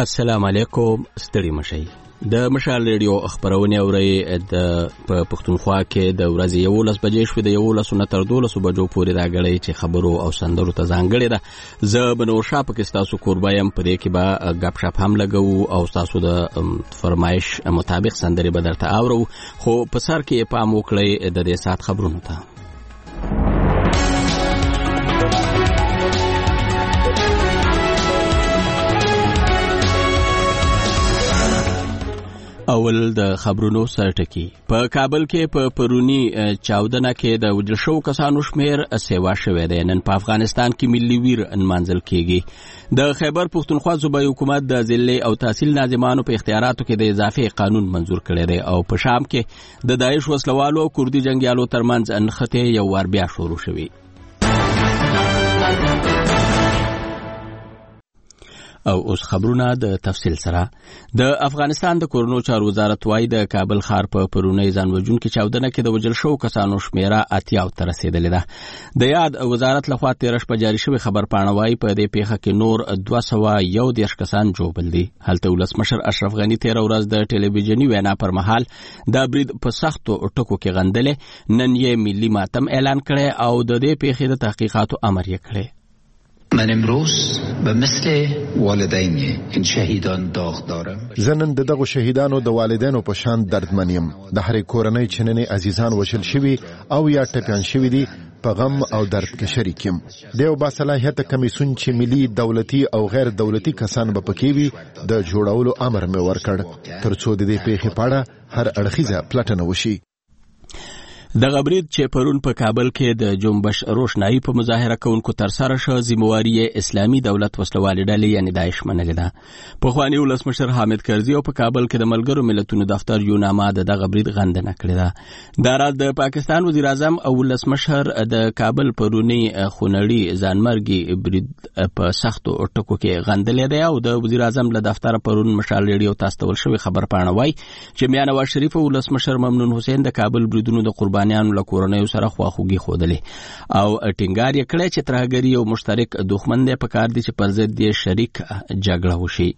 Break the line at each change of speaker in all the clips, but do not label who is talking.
السلام علیکم. ستړي مشئ. د مشال ریډیو خبرونه اوري د پښتونخوا کې د ورځې 11 بجې شوې د 11 نه تر 12 بجو پورې راغړي چې خبرو او سندرو ته ځانګړي ده. زه بنور شاه پکې تاسو قربایم پرې کې با غپ شپ هم لګو او تاسو د فرمایش مطابق سندري بدرته اورو، خو په سر کې پام وکړئ د دې سات خبرونو ته. اول د خبرونو سرټکی. په کابل کې په پرونی چاودنه کې د وژل شو کسانو شمیر سیوا شوی دی. نن په افغانستان کې ملي ویر انمانځل کیږي. د خیبر پښتونخوا صوبایي حکومت د ضلع او تحصیل ناظمانو په اختیاراتو کې د اضافي قانون منظور کړی دی او په شام کې د داعش وسلوالو او کردي جنگیالو ترمنځ انخته یو وار بیا شروع شوی. او اوس خبرونه د تفصیل سره. د افغانستان د کورونو چارو وزارت وايي د کابل ښار په پرونی ځانوژن کې چاودنه کې د وژل شو کسانو شمیره 80 ته رسیدلې ده. د یاد وزارت لخوا 13 په جاری شوی خبر پاڼه وايي په دې پیښه کې نور 211 کسان جوړ دي. هلته ولسمشر اشرف غنی 13 ورځ د ټلویزیونی وینا پر مهال د برید په سختو ټکو کې غندلې. نن یې ملي ماتم اعلان کړی او د دې پیښې د تحقیقاتو امر یې کړی.
من امروز به مثل والدین این شهیدان داغ دارم.
زنن دغه شهیدانو د والدینو په شان دردمن یم. د هر کورنۍ چې نن عزیزان وشل شوي او یا ټپيان شوي دي په غم او درد کې شریک یم. د با صلاحیت کمیسیون چې ملي دولتي او غیر دولتي کسان به پکې وي د جوړولو امر مې ورکړ ترڅو د دې پیښې په اړه هر اړخیزه پلټنه وشي.
د غبرید چې پرون په کابل کې د جنبش روشنايي په مظاهره کوونکو تر سره شو ذمہواری اسلامي دولت وسلوالې ډلې یعنی داعش منلې ده. په خواني ولسمشر حامد کرزي او په کابل کې د ملګرو ملتونو دفتر یو نامه د غبرید غندنه کړې ده. دا راز د پاکستان وزیر اعظم او ولسمشر د کابل پرونی خونړي ځانمرګي برید په سختو ټکو کې غندلې ده او د وزیر اعظم له دفتر پرون مشال ریډیو تاسو شوی خبر پاڼه وايي چې میاں نواز شریف او ولسمشر ممنون حسین د کابل بریدونو د قربانیانو له کورنیو سره خواخوږي ښودلې او ټینګار یې کړی چې ترهګري او مشترک دښمن دی په کار دي چې پر ضد یې شریک جګړه وشي.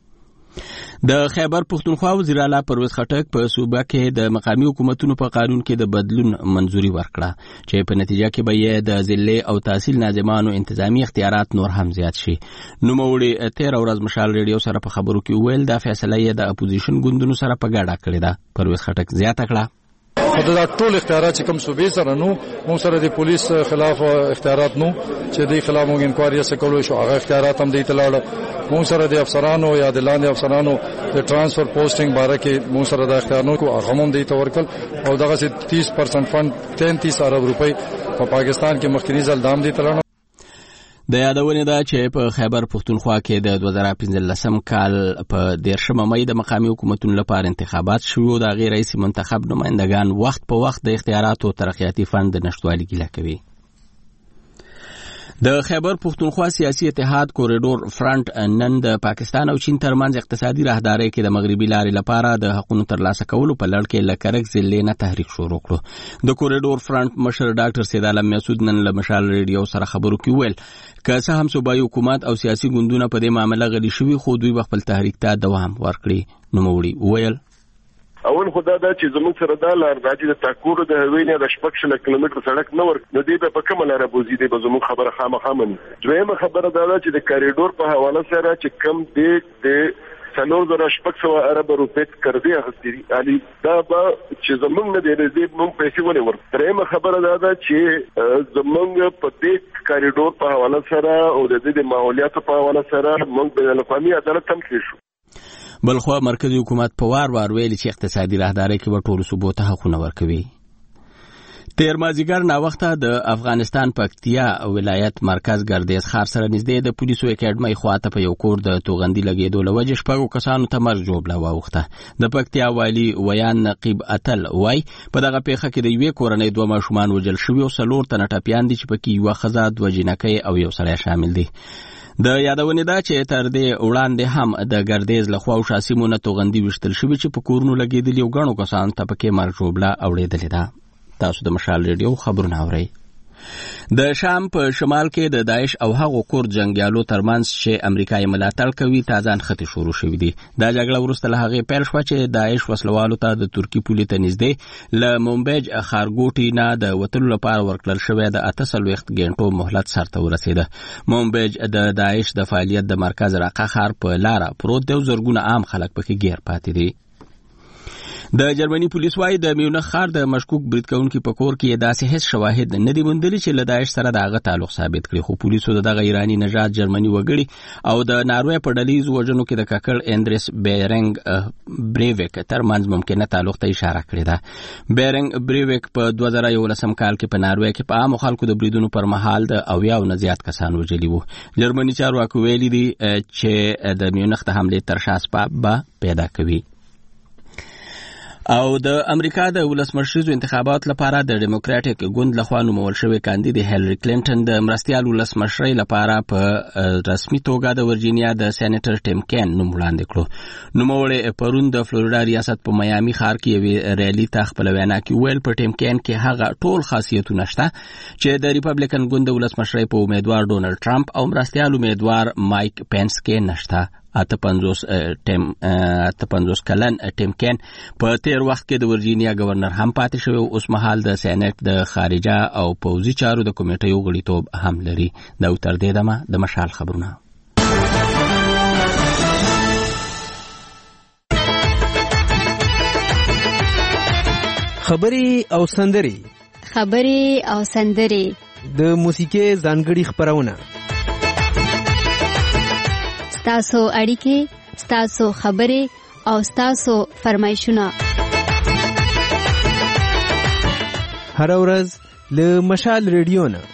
د خیبر پښتونخوا وزیر اعلی پرویز خټک په صوبه کې د مقامی حکومتونو په قانون کې د بدلون منځوري ورکړه چې په نتیجه کې به یې د ضلع او تحصیل ناظمانو انتظامی اختیارات نور هم زیات شي. نوموړي 13 ورځ مشال ریډیو سره په خبرو کې ویل دا فیصله یې د اپوزیشن ګوندونو سره په ګډه کړې ده. پرویز خټک زیاته کړه
دا ټول اختیارات چې کوم صوبې سره نو موږ سره د پولیس خلاف اختیارات نو چې د خلاف موږ انکوایري سکولو شو هغه اختیارات هم دی تلاړ. موږ سره د افسرانو یا د لاندې افسرانو د ترانسفر پوسټینګ باره کې موږ سره د اختیار نو کو هغه هم دی تورکل او دغه 30% فند 33 ارب روپۍ په پاکستان کې مخکنی ځل دام دی تلاړ.
د یادونه ده چې په خیبر پښتونخوا کې د 2015 کال په 13 مې د مقامی حکومتونو لپاره انتخابات شوه او د غیر رئیس منتخب نمائندگان وخت په وخت د اختیاراتو ترقیاتي فند نشټوالي ګیله کوي. د خیبر پښتونخوا سیاسي اتحاد کوریډور فرنٹ نن د پاکستان او چین ترمنځ اقتصادي راهداري کې د مغربي لارې لپاره د حقوقو ترلاسه کولو په لړ کې لکرک ضلع نه تحریک شروع کړو. د کوریډور فرنٹ مشر ډاکټر سید عالم مسعود نن له مشال ریډیو سره خبرو کې ویل که څه هم صوبایي حکومت او سیاسي ګوندونه په دې معاملې غلي شوي خو دوی خپل تحریک ته دوام ورکړي. نوموړي ویل
اول خدا دا چې زموږ سره دا لار دا چې د تاکور د هوینه د 6 کیلومتر سړک نه ورک نو دی په کومه لار بوزي دی به زموږ خبره خامخا من. دویمه خبره دا چې د کریډور په حواله سره چې کم دی د 3,600 ارب روپیت کړی اخستری علي دا به چې زموږ نه دی د موږ پیسې ولې ورک. دریمه خبره دا چې زموږ په دې کریډور په حواله سره او د دې ماحولیات په حواله سره موږ د اقلیمي عدالت هم کې شو.
بلخو مرکزی حکومت په وار ویلي چې اقتصادي راهداري کې به ټول صوبو ته حقونه ورکوي. تیر مازیګر نا وخته د افغانستان پکتیا ولایت مرکز ګردیز ښار سره نږدې د پولیسو اکیډمۍ خواته په یو کور د توغندي لګېدو له وجې شپږو کسانو ته مرګ ژوبله واوښته. د پکتیا والي ویان نقیب اتل وای په دغه پیښه کې د یوې کورنۍ 2 ماشومان وژل شوي او 4 تنه ټپیان دي چې پکې یوه ښځه 2 جینکۍ او یو سړی شامل دي. د یادونه ده چې تر دې وړاندې هم د ګردیز له خوا شاسمونه توغندي وشتل شوی چې په کورونو لګېدلي او غنو کسان ته پکې مرګ ژوبله اوړېدلې ده. تاسو د مشال ریډیو خبرونه اورئ. د شام په شمال کې د داعش او هغو کورد جنگیالو ترمنځ چې امریکا یې ملاتړ کوي تازان خطي شروع شوې دي. دا جګړه وروسته له هغې پیل شوه چې داعش وسلوالو ته د ترکي پولې ته نږدې له مومبیج ښارګوټي نه د وتلو لپاره ورکړل شوی د 48 غنټو مهلت سرته ورسېده. مومبیج د داعش د فعالیت د مرکز راقه ښار په لاره پروت دی او زرګونه عام خلک پکې ګیر پاتې دي. د جرمني پولیس وايي د میونخ ښار د مشکوک برید کوونکي په کور کې داسې هیڅ شواهد نه دي موندلي چې له داعش سره د هغه تعلق ثابت کړي، خو پولیسو دغه ایراني نژاد جرمني وګړي او د ناروې په ډلهییزو وژنو کې د ککړ اندریس بیرنګ بریویک ترمنځ ممکنه تعلق ته اشاره کړې ده. بیرنګ بریویک په 2011 کال کې په ناروې کې په عامو خلکو د بریدونو پر مهال د 90 نه زیات کسان وژلي وو. جرمني چارواکو ویلي دي چې د میونخ د حملې تر شا اسباب به پیدا کوي. او د امریکا د ولسمشریزو انتخابات لپاره د ډیموکراټیک ګوند لخوا نومول شوی کاندید هیلری کلینټن د مرستیال ولسمشرۍ لپاره په رسمي توګه د ورجینیا د سېنیټر ټیم کین نوم وړاندې کړو. نوموړی پرون د فلوریدا ریاست په میامي ښار کې یوې ریلي ته خپله وینا کې وویل په ټیم کین کې هغه ټول خاصیتونه شته چې د ریپبلیکن ګوند د ولسمشرۍ په امیدوار ډونالډ ټرمپ او مرستیال امیدوار مایک پینس کې نشته. 58 کلن ټیم کین په تیر وخت کې د ورجینیا گورنر هم پاتې شوی او اوس مهال د سېنات د خارجه او پوځي چارو د کمیټې غړیتوب هم لري. دا تر دې دمه د مشال خبرونه.
خبرې او سندرې د موسیقي ځانګړي خبرونه،
ستاسو اړیکې، ستاسو خبرې او ستاسو فرمایشونه
هر ورځ له مشال ریډیو نه.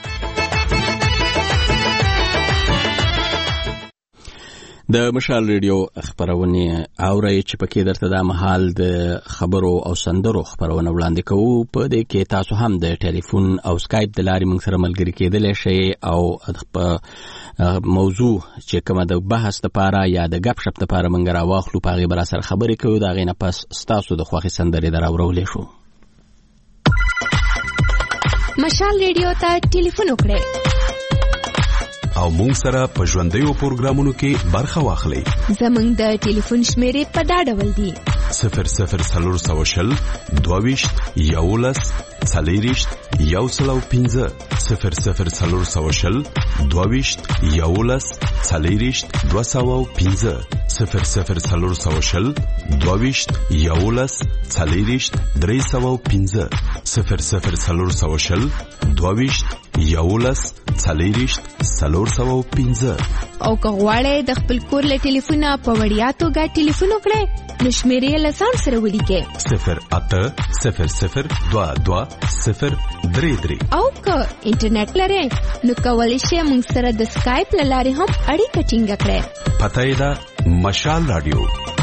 د مشال ریډیو خبرونه اورئ چې پکې درته د مهال د خبرو او سندرو خبرونه وړاندې کوو. په دې کې تاسو هم د ټلیفون او سکایپ د لارې موږ سره ملګري کېدلی شئ او موضوع چې کومه د بحث لپاره یا د غپ شپ لپاره موږ راواخلو په هغې به راسره خبرې کوو. د هغې نه پس ستاسو د خوښې سندرې در اورولی شو.
مشال ریډیو ته ټلیفون وکړئ
او مونږ سره په ژوندیو پروګرامونو کې برخه واخلئ.
زمونږ د ټلیفون شمیرې په دا ډول دي:
0040 22 11 40 105 0040 22 11 40 205 0040 22 11 40 305 0040 22 11 40 305.
او که غواړئ د خپل کور له ټلیفونه په وړیا توګه ټلیفون وکړئ نو شمیرې له ځان سره ولیکئ
080022
او که انټرنیټ لرئ نو کولی شئ موږ سره د سکایپ له لارې هم اړیکه ټینګه کړئ.
پته یې ده مشال رادیو.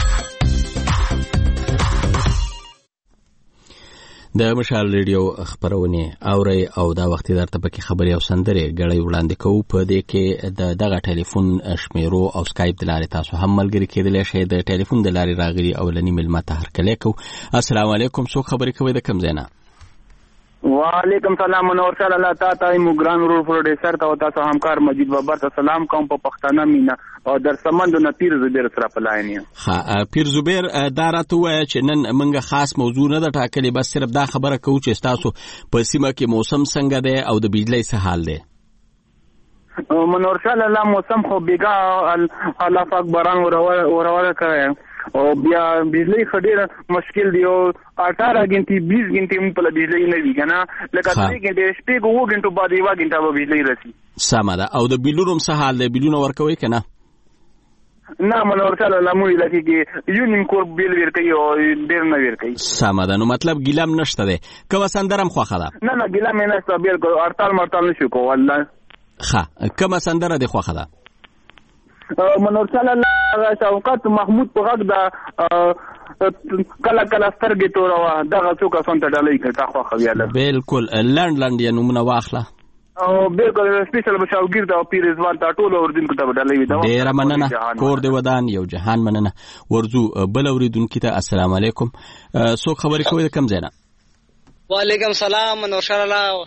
د مشال ریډیو خبرونه اورئ او دا وخت درته پکې خبرې او سندرې غړي وړاندې کوو. په دې کې د دغه ټلیفون شمیرو او سکایپ د لارې تاسو هم ملګري کېدلی شئ. د ټلیفون د لارې راغلي اولنی ملمه ته هرکلی کوو. السلام علیکم، څوک خبرې کوي د کوم ځای نه؟
وعلیکم سلام. منور صلی الله تعالی مګران ورور پروډوسر ته او تاسو همکار مجید بابر ته سلام کوم په پښتانه مینا او در سمند نه پیر زبیر سره پلاینه.
ها پیر زبیر دا راته وایي چې نن موږ خاص موضوع نه د ټاکلې، بس صرف دا خبره کوو چې تاسو په سیمه کې موسم څنګه دی او د بجلی څه حال دی.
منور صلی الله موسم خو بیګا الله پاک باران وروره کوي او بیا بجلی خډیره مشکل دی او 18 غنټې 20 غنټې په بجلی نه وی کنه لکه 3 غنټې شپې 2 غنټو بعد 1 غنټه به بجلی راشي.
سمه ده. او د بیلونو څه حال دی؟ بیلونه ورکوي کنه؟
نه منور صلی الله مو لکه کې یونیم کور بیل ورکوي او ډیر نه ورکوي.
سمه ده. نو مطلب ګیلم نشته دی. کومه سندرم خوښه ده؟
نه ګیلم نه نشته، بالکل هړتال مرتال نشو کوله.
ښه، کومه سندره دی خوښه ده؟
منور صلی الله شوکت محمود په غږ د کله سترګې توروا دغه څوک څنګه ډالۍ کړه خو خو
بالکل لند یې نومونه واخله
او بالکل سپیشل بشاوګیر د پیرزوال ته ټول اوردونکو ته ډالۍ وي. دا
ډیر مننه. کور دی ودان یو جهان مننه. ورزو بل اوریدونکو ته السلام علیکم، څوک خبرې کوي د کوم ځای نه؟
وعلیکم سلام. منور صلی الله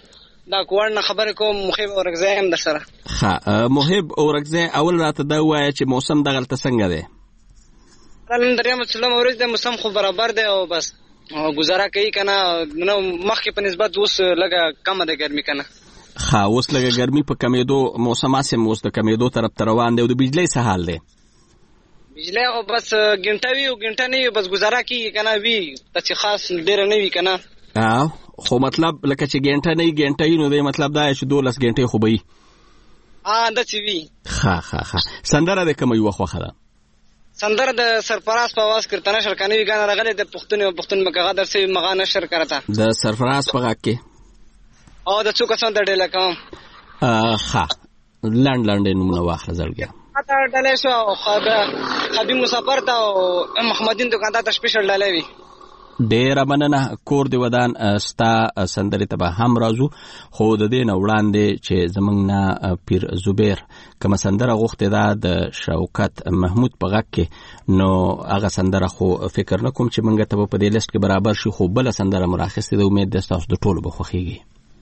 دا کوړ نه خبرې کوم محب اورګزی هم در سره.
ښه محب اورګزی اول راته دا ووایه چې موسم دغلته څنګه دی؟
نن درېیمه څلورمه ورځ دی، موسم خو برابر دی او بس گزاره کوي که نه. مخکې په نسبت اوس لږه کمه ده ګرمي که نه.
ښه اوس لږه ګرمي په کمېدو، موسم هسې اوس د کمېدو طرف ته روان دی. او د بجلۍ څه حال دی؟
بجلی خو بس ګنټه وي او ګنټه نه وي، بس گزاره کېږي که نه. وي داسې خاص ډېره نه وي که نه.
خو مطلب لکه چې ګنټه نه وي ګنټه وي، نو دی مطلب دا چې 12 ګنټې خو به وي.
داسې وي.
ښه سندره د کومه یوه خوښه ده؟
سندره د سرفراز په آواز کې ورته نشر کنوي ګانه راغلی د پښتون مکه در سوي مغا نشر کرتا
د سرفراز په غږ کې
او د څو کسان د ډیله کوم.
ښه لنډ نومونه واخله زړګیه.
تا ډلې شو خبي مسافر ته او محمدین دکاندار ته سپیشل ډلې وي.
ډېره مننه. کور دی ودان ستا سندرې ته به هم راځو، خو د دې نه وړاندې چې زموږ نه پیر زبیر کومه سندره غوښتې ده د شوکت محمود په غږ کې، نو هغه سندره خو فکر نه کوم چې موږ ته به په دې لیست کې برابر شي، خو بله سندره مو راخیستې ده. امید ده ستاسو د ټولو به خوښېږي.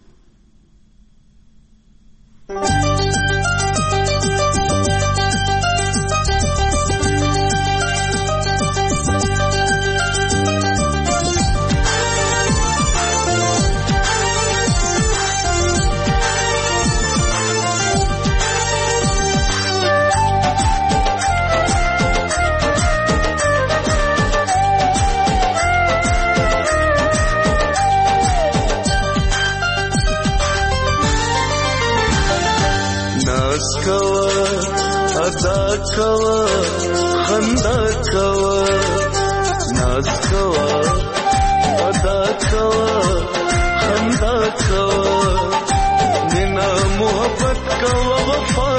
خندا کوا ناز کوا ادا کوا خندا کوا مینا محبت کوا وفا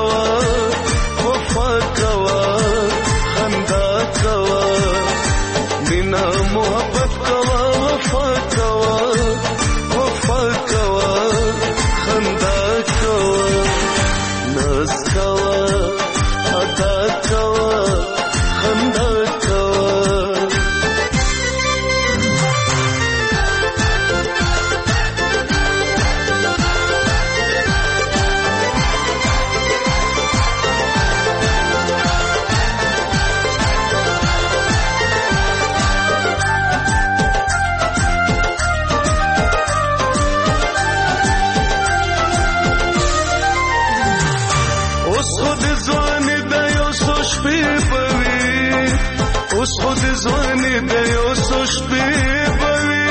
کوا خندا کوا مینا محبت کوا وفا کوا خندا کوا ناز کوا ادا کوا خندا کوا. اوس خود ځواني د یو څو شپې بوي،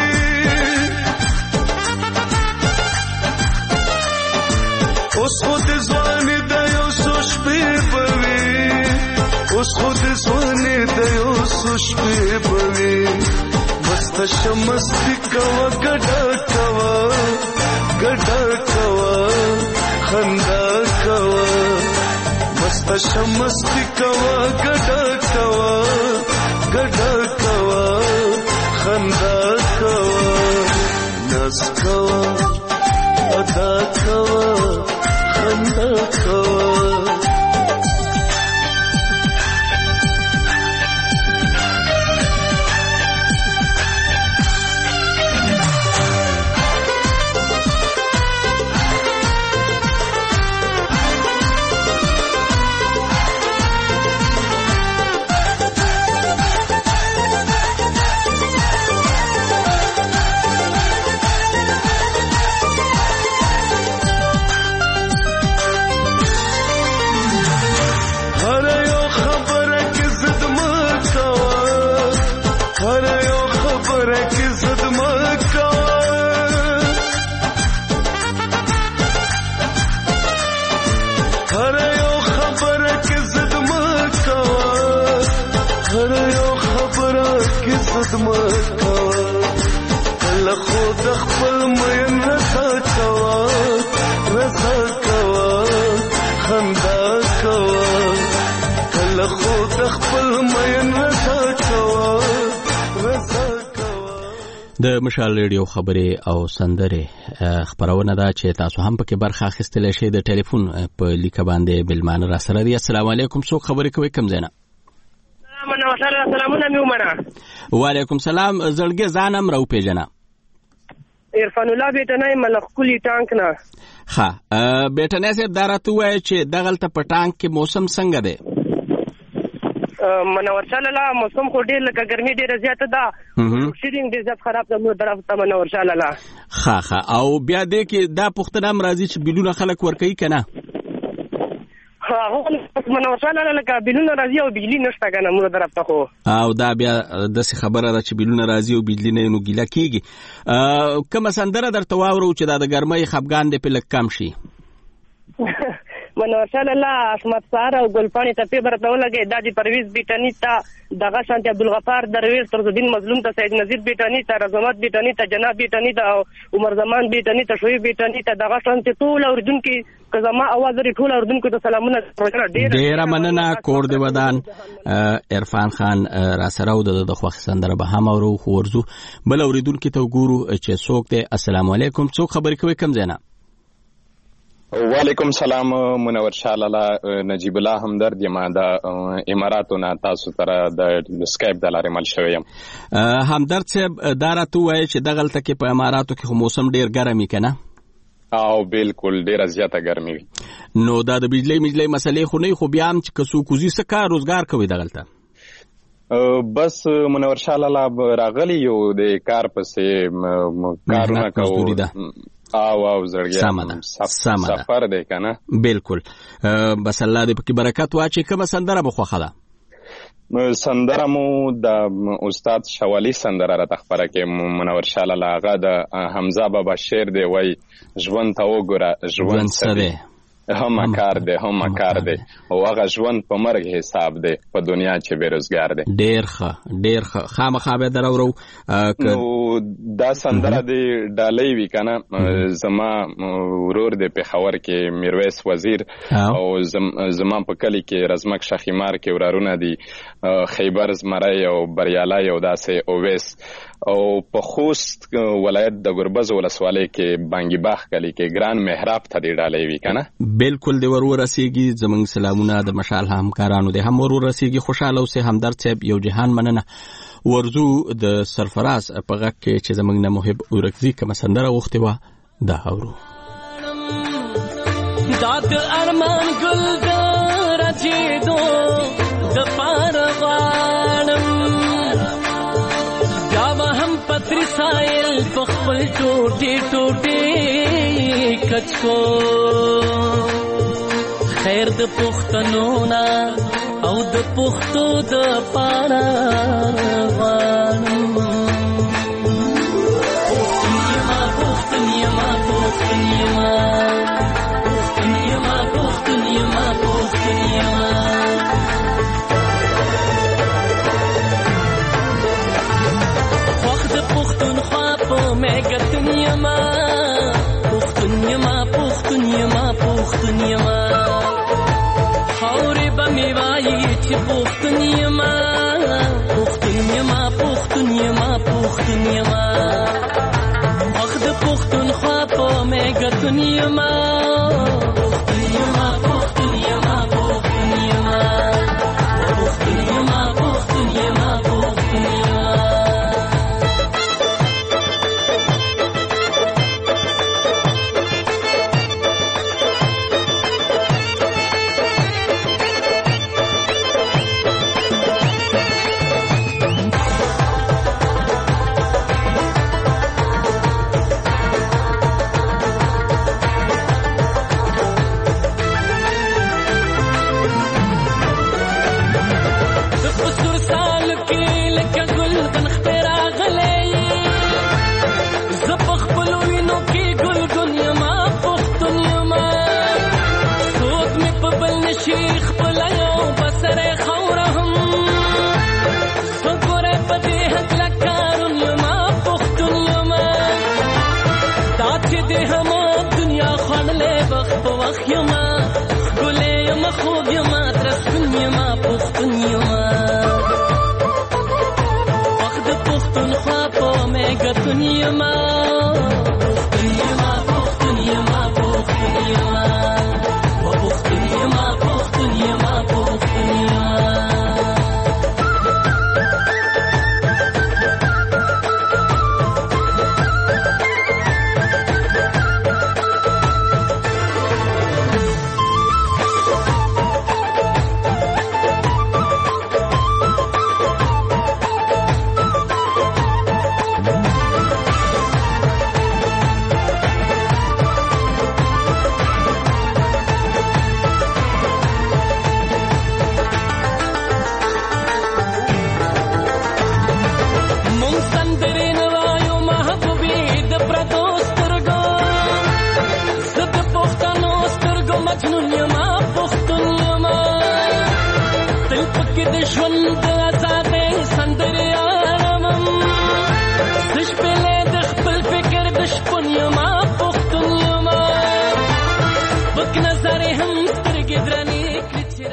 اوس خود ځواني د یو څو شپې بوي، اوس خود ځواني د یو څو شپې بوي. مست شمستی کوا ګډا کوا خندا کوا، مست شمستی کوا ګډا کوا خندا کوا ناز کوا ادا کوا خندا کوا.
د مشال ریډیو خبرې او سندرې خبرونه ده چې تاسو هم پکې برخه اخیستلی شئ. د ټلیفون په لیکه باندې بلمان را سره دی. السلام علیکم. څوک خبرې کوي؟ کوم ځای نه؟
سلامونه مې ومنه.
وعلیکم سلام. زړګي ځان هم راوپېژنه.
عرفان الله بیٹنای ملخکلی ټانک نه.
ها بیٹنای صاحب دا راته وایي چې دغلته په ټانک کې موسم څنګه دی؟
منور شاه لاله موسم خو ډېر لکه ګرمي ډېره زیاته ده، شیرینګ ډېر زیات خراب ده موږ طرف ته منور شاه لاله.
ښه او بیا دې کې دا پوښتنه هم راځي چې بیلونه خلک ورکوي که نه؟
منور شاه لاله لکه بیلونه راځي او بجلي نشته که نه موږ طرف ته خو.
او دا بیا داسې خبره ده چې بیلونه راځي او بجلي نه نو ګیله کېږي. کومه سندره درته واورو چې دا د ګرمۍ خفګان دې پې لږ کم شي؟
منور شاه لاله احمد سهار او ګلپاڼې ته پې برته ولګئ، دا د پرویز بیټني ته، دغه شانتي عبدالغفار درویش، ترزالدین مظلوم ته، سید نظیر بیټني ته، رضامت بیټني ته، جناب بیټني ته، عمر زمان بیټني ته، شعیب بیټني ته، دغه شانتي ټول اورېدونکي که زما اواز لري ټول اورېدونکو ته سلامونه.
ډېره مننه، کور دې ودان. عرفان خان راسره او د خوښې سندره به هم اورو، خو ورځو بل اورېدونکي ته وګورو چې څوک دی. السلام علیکم، څوک خبرې کوي کوم ځای نه؟
وعلیکم سلام، منور شاه لاله نجیب الله همدرد یم، د اماراتو نه تاسو سره د سکایپ د لارې مل شوی یم.
همدرد صاحب دا راته ووایه چې دغلته کې په اماراتو کې خو موسم ډېر ګرم وي که نه؟
او بالکل ډېره زیاته ګرمي وي.
نو دا د بجلۍ مسلې خو نه وي، خو بیا هم چې که څوک وځي څه کار روزګار کوي دغلته؟
بس منور شاه لاله راغلی یو د کار پسې کارونه کوو او زړګیا سفر دی که نه؟ بالکل.
بس الله دې پکې برکت واچي. کومه سندره به خوښه ده؟
سندره مو د استاد شوالی سندره راته خپره کې منور شاه لاله، هغه د حمزه بابا شعر دی، وایي ژوند ته وګوره ژوند څه دی، هم کار دی هم کار دی، او هغه ژوند په مرګ حساب دی په دنیا چې بېروزګار دی.
ډېر ښه خامخا به در اورو.
نو دا سندره د ډالۍ وي که نه؟ زما ورور دی پېښور کې میرویس وزیر، او زما په کلي کې رزمک شخیمار کې ورارونه دي، خیبر زمری او بریالی او داسې اویس، او په خوست ولایت د ګربز ولسوالۍ کې بانګي باغ کلي کې ګران محراب ته دې ډالۍ وي که نه؟
بالکل دې ورسیږي. زموږ سلامونه د مشال همکارانو دې هم ورسیږي. خوشحاله اوسئ. همدرد صاحب یو جهان مننه. ورځو د سرفراز په غږ کې چې زموږ نه محب اورکزي کومه سندره غوښتې وه دا اورو.
دا د ارمان ګل د راځېدو دپاره غواړم، بیا به هم پتري سایل په خپل ټوټې ټوټې کچ کو، خیر د پښتنو نه او د پښتو دپاره غواړم. پښتون یما پښتون یما پښتون یما پښتون یما پښتون یما خوښ د پښتونخوا په میګتون یما پښتون یما پښتون یما پښتون یما خاورې به مې وایي چې پښتون یما پښتون یما پښتون یما پښتون یما خوښ د پښتونخوا په میګتون یما پښتون یما پښتون یما پښتون یما پښتون یما پښتون یما پښتون یما مجنون یما پختون یما تل پکې د ژوند د آزادۍ سندرې آرامم زه شپېلې د خپل فکر د شپون یما پختون یما پک نظر هم سترګې درنې کړې چې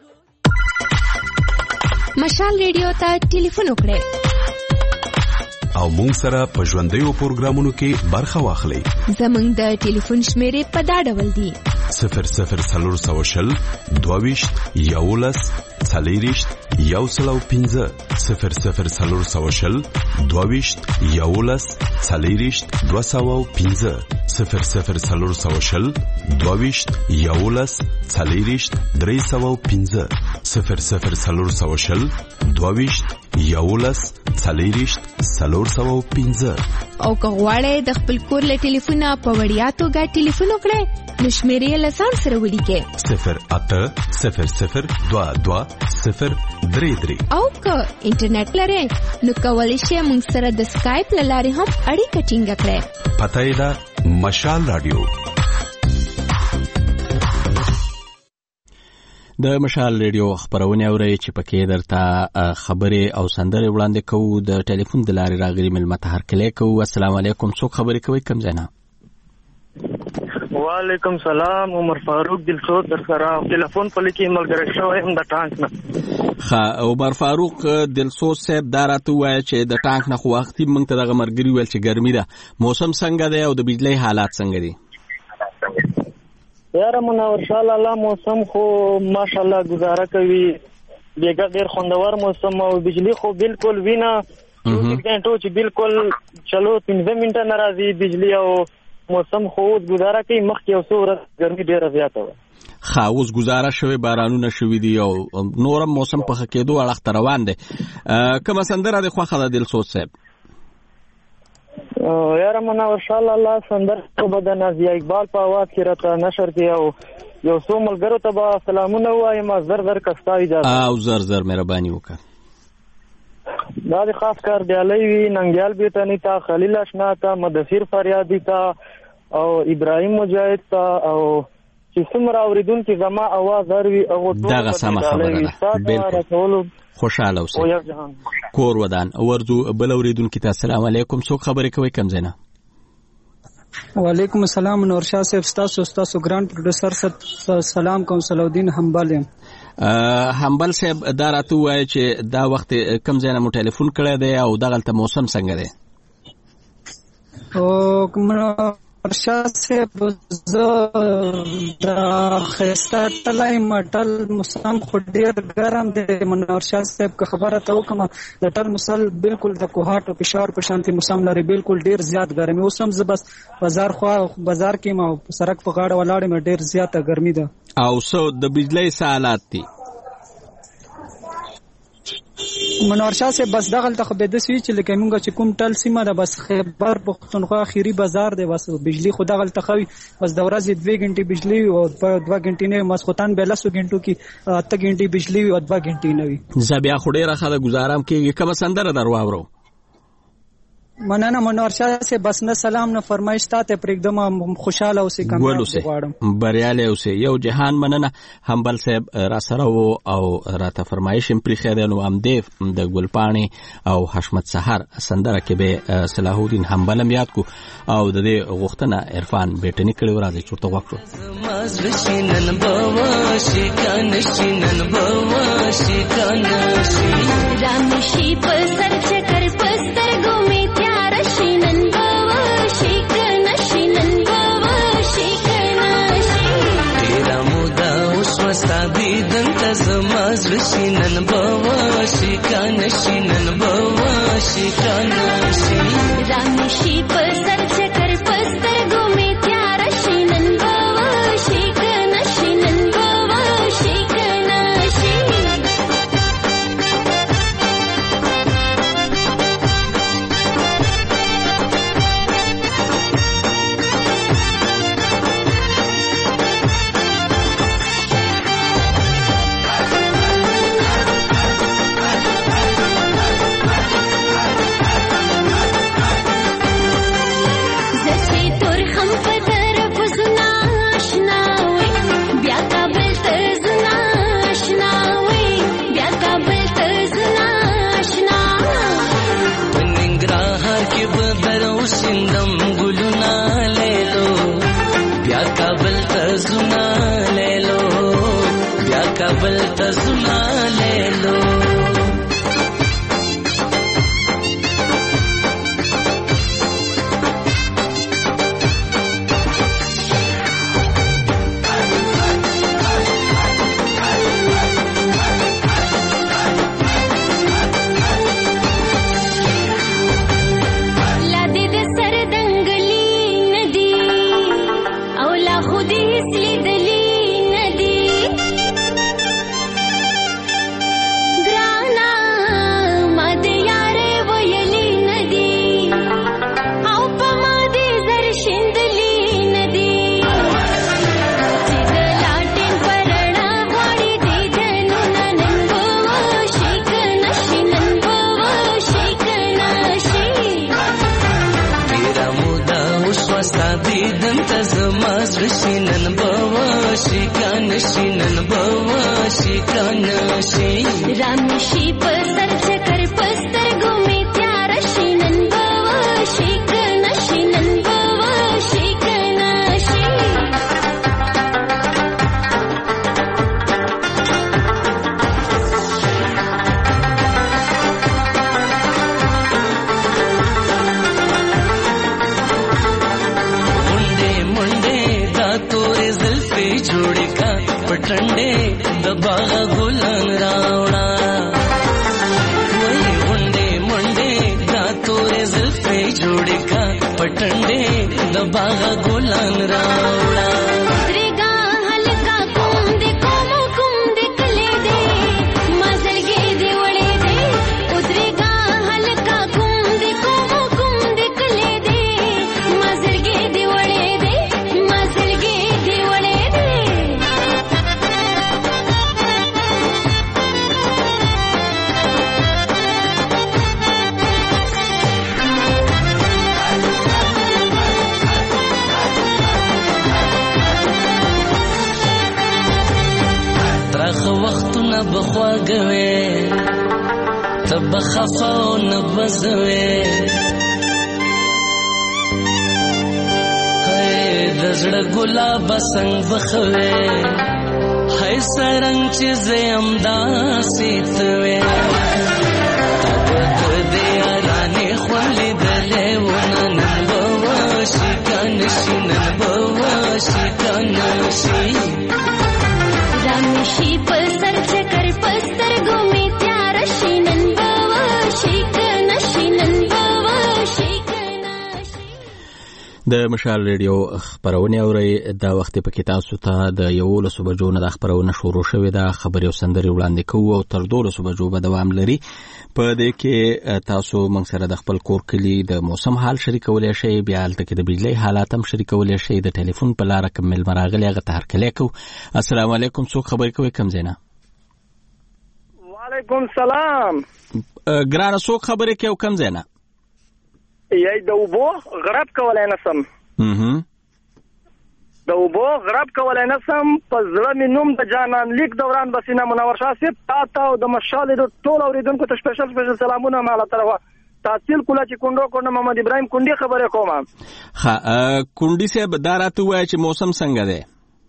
مشال ریډیو ته ټلیفون وکړئ
او مونږ سره په ژوندیو پروګرامونو کې برخه واخلئ.
زمونږ د ټلیفون شمیرې په دا ډول دي:
0040 22 11 40 105 0040 22 11 40 205 0040 22 11 40 305 0040 22 11 40 305.
او که غواړئ د خپل کور له ټلیفونه په وړیا توګه ټلیفون وکړئ نو شمیرې له ځان سره ولیکئ
0800220333.
او که انټرنیټ لرئ نو کولی شئ موږ سره د سکایپ له لارې هم اړیکه ټینګه کړئ.
پته یې ده مشال رادیو.
د مشال ریډیو خبرونه اورئ چې پکې درته خبرې او سندرې وړاندې کوو. د ټلیفون د لارې راغلي ملمت هرکلی کوو. السلام علیکم. څوک خبرې کوي کوم ځای نه؟
وعلیکم سلام. عمر فاروق دلسوز در سره ټلیفون په لیکي ملګری شوی هم د ټانک نه.
ښه عمر فاروق دلسوز صاحب دا راته ووایه چې د ټانک نه خو وختي موږ ته دغه ملګري ویل چې ګرمي ده. موسم څنګه دی او د بجلۍ حالات څنګه دي؟
یاره منور شاء الله موسم خو ماشاءالله گزاره کوي. بیګه ډیر خوندور موسم او بجلی خو بالکل وینا ټو چې بالکل چلو 15 منټه ناراضي بجلی او موسم خو گزاره کوي. مخکې یو څو ورځې ګرمي ډیره زیاته وه.
ښه اوس گزاره شوی بارانونه شوي دي او نورم موسم په ښه کېدو اړخ ته روان دی. کومه سندره دې خوښه ده دلسوز صاحب؟
یاره منور شاء الله سندر به د نازي اقبال په आवाज کې راته نشر کې او یو څو ملګرو ته به سلامونه وایم. زر زر کستا اجازه
او زر زر مهرباني وکړه.
دا د خاص کار دیالي وی ننګیال بیتانی تا خلیل اشنا تا مدثر فریادی تا او ابراهیم مجاهد تا او چې څومره اوریدونکو زما आवाज اروي او
دغه سم خبره ده. بالکل خوشاله اوسئ. کور ودان ورځو بل اوریدونکو ته السلام علیکم. څوک خبرې کوي کوم ځای نه؟
وعلیکم السلام. نورشاه صاحب تاسو ګران پروډوسر سلام کوم. صلاح الدین حنبل یم.
حنبل صاحب دا راته وایي چې دا وخت کوم ځای نه مو ټلیفون کړی دی او دغلته موسم څنګه دی؟
او نورشاه صاحب زه د خسته تلای مټل موسم خو ډیر ګرم دی. نورشاه صاحب که خبره ته وکم د ټل موسم بالکل د کوهاټ او پېښور په شانتي موسم لري. بالکل ډیر زیات ګرمي. اوس هم زه بس بازار کې ما سړک په غاړه ولاړم. ډیر زیاته ګرمي ده. او
څو د بجلی حالات دي؟
منورشاه صاحب بس دغلته خو به د سوي چې لکه مونږ چې کوم ټل سیمه ده بس خیبر پختونخوا اخیری بازار دی. بس بجلی خو دغلته خوي بس د ورځې 2 غنټې بجلی او 2 غنټې نه مسخوتان به 10 غنټو کې 8 غنټې بجلی او 2 غنټې نه وي.
زبیا خو ډیره خاله گزارم کې کوم سندره درواورو؟
مننه منورشاه صاحب. بس نه سلام نه فرمایش ته پرېږدم. خوشاله اوسئ.
کامیاب غواړم. بریالی اوسئ. یو جهان مننه حنبل صاحب را سره وو او راته فرمایش هم پرېښی دی. نو همدې د ګلپاڼې او حشمت سحر سندره کې به صلاح الدین حنبل هم یاد کو او د دې غوښتنه عرفان بیټني کړې و. راځئ چې ورته غوږ کړو.
زمازلشینن بواشی کانشینن بواشی کانشی رامشی پر سر چکر پستر گومی تیارشینن بواشی کانشینن بواشی کانشی بدر وشندم ګلونه لیلو بیا کابل ته زونه لیلو بیا کابل ته زونه لیلو
रामशी पसर चकर पस्तर गुमे त्यार शिनन बवा शिकन शिनन बवा शिकन शि
मुंडे मुंडे दा तोरे जुल्फे जोड़े का पटंडे दबागा गुलान रावणा वही मुंडे मुंडे दा तोरे जुल्फे जोड़े का पटंडे दबागा गुलान रावणा
उतरेगा हल्का कुंदे कोमो कुंदे कले दे मजलगे दे वड़े दे उतरेगा हल्का कुंदे कोमो कुंदे कले दे मजलगे दे वड़े दे मजलगे दे वड़े दे
ترخ وختونه بخواږوي تب خفاو نبزوي هي دزړه ګلاب څنګ بخوي هي سرنګ چې زم داسيتوي تب دې ارانه خولې دلې ونن بوشي کنشنن بوشي کنشي
रामशी पसर चकर पस्तर गुमे त्यार शिनन बवा शिकन शिनन बवा शिकन
د مشال ریډیو خبرونه اوري دا وخت په کې تاسو ته د 11 بجو نه د خبرونه شروع شوې ده خبري او سندري وړاندې کوو او تر 12 بجو به دوام لري په دې کې تاسو موږ سره د خپل کور کلی د موسم حال شریکولای شئ بیا البته کې د بجلی حالات هم شریکولای شئ د ټلیفون په لار کمل مراغلي هغه ته هرکلی کو السلام علیکم څوک خبرې کوي کم زینا
وعلیکم السلام
ګرانه څوک خبرې کوي کم زینا
یی د وبو غرب کولای نسم د وبو غرب کولای نسم په زړه مې نوم د جانان لیک دوران بسینه منور شاه صاحب تاسو د مشال د ټول اوریدونکو ته سپیشل سلامونه مالا طرفه تحصیل کولا چې کونډو محمد ابراهیم کونډي خبره کوم
ها کونډي صاحب دارته وای چې موسم څنګه دی